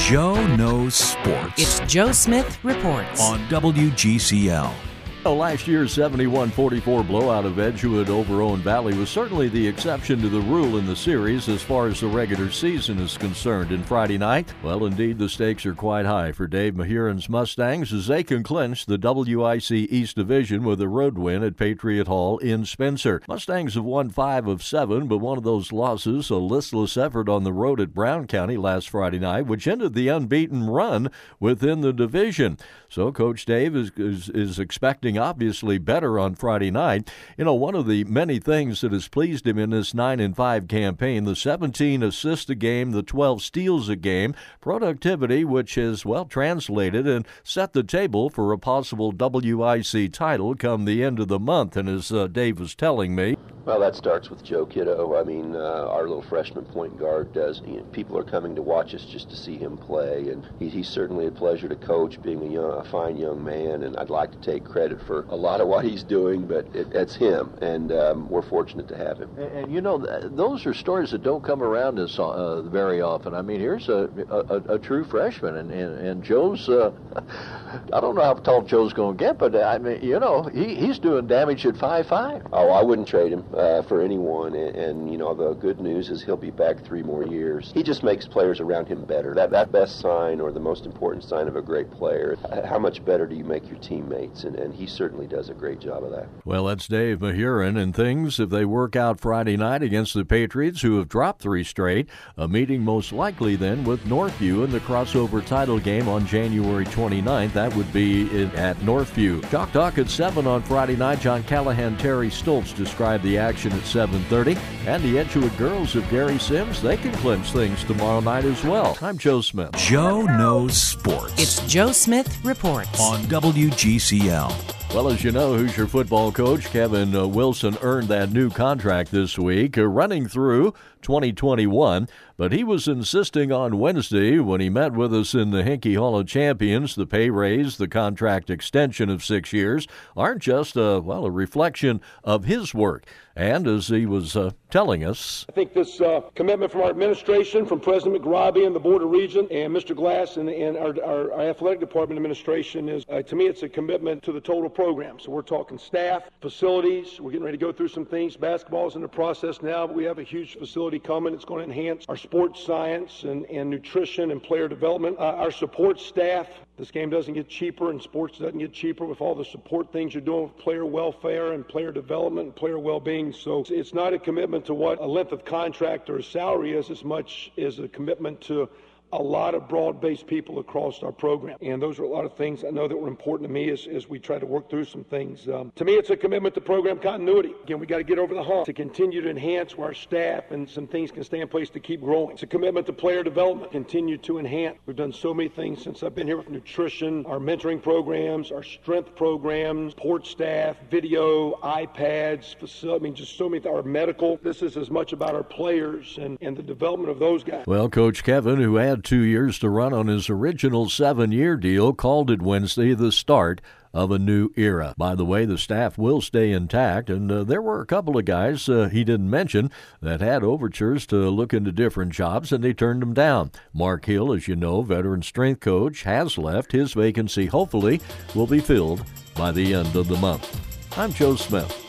Joe Knows Sports. It's Joe Smith Reports on WGCL. Last year's 71-44 blowout of Edgewood over Owen Valley was certainly the exception to the rule in the series as far as the regular season is concerned. And Friday night, well, indeed, the stakes are quite high for Dave Mahurin's Mustangs as they can clinch the WIC East Division with a road win at Patriot Hall in Spencer. Mustangs have won 5 of 7, but one of those losses, a listless effort on the road at Brown County last Friday night, which ended the unbeaten run within the division. So Coach Dave is expecting obviously better on Friday night. You know, one of the many things that has pleased him in this 9-5 campaign, the 17 assists a game, the 12 steals a game, productivity which has, well, translated and set the table for a possible WIC title come the end of the month. And as Dave was telling me, well, that starts with Joe Kiddo. I mean, our little freshman point guard does. People are coming to watch us just to see him play, and he's certainly a pleasure to coach, being a fine young man, and I'd like to take credit for a lot of what he's doing, but it's him, and we're fortunate to have him. And you know, those are stories that don't come around us very often. I mean, here's a true freshman, and Joe's, I don't know how tall Joe's going to get, but I mean, you know, he's doing damage at 5'5". Oh, I wouldn't trade him for anyone, and you know, the good news is he'll be back 3 more years. He just makes players around him better. That best sign, or the most important sign of a great player, how much better do you make your teammates, and he certainly does a great job of that. Well, that's Dave Mahurin, and things, if they work out Friday night against the Patriots, who have dropped 3 straight, a meeting most likely then with Northview in the crossover title game on January 29th. That would be at Northview. Chalk Talk at 7 on Friday night. John Callahan, Terry Stoltz describe the action at 7:30. And the Edgewood girls of Gary Sims, they can clinch things tomorrow night as well. I'm Joe Smith. Joe Knows Sports. It's Joe Smith Reports on WGCL. Well, as you know, Hoosier football coach Kevin Wilson earned that new contract this week, running through 2021. But he was insisting on Wednesday when he met with us in the Hinkey Hall of Champions, the pay raise, the contract extension of 6 years aren't just a reflection of his work. And as he was telling us, I think this commitment from our administration, from President McRobbie and the Board of Regents and Mr. Glass and our athletic department administration is, to me, it's a commitment to the total program. So we're talking staff, facilities. We're getting ready to go through some things. Basketball's in the process now, but we have a huge facility coming. It's going to enhance our sports science and nutrition and player development. Our support staff. This game doesn't get cheaper, and sports doesn't get cheaper with all the support things you're doing with player welfare and player development and player well-being. So it's not a commitment to what a length of contract or a salary is as much as a commitment to a lot of broad-based people across our program. And those are a lot of things I know that were important to me as we try to work through some things. To me, it's a commitment to program continuity. Again, we got to get over the hump to continue to enhance where our staff and some things can stay in place to keep growing. It's a commitment to player development, continue to enhance. We've done so many things since I've been here with nutrition, our mentoring programs, our strength programs, support staff, video, iPads, facility, I mean, just so many, our medical. This is as much about our players and the development of those guys. Well, Coach Kevin, who had 2 years to run on his original 7-year deal, called it Wednesday the start of a new era. By the way, the staff will stay intact, and there were a couple of guys he didn't mention that had overtures to look into different jobs, and they turned them down. Mark Hill, as you know, veteran strength coach, has left. His vacancy hopefully will be filled by the end of the month. I'm Joe Smith.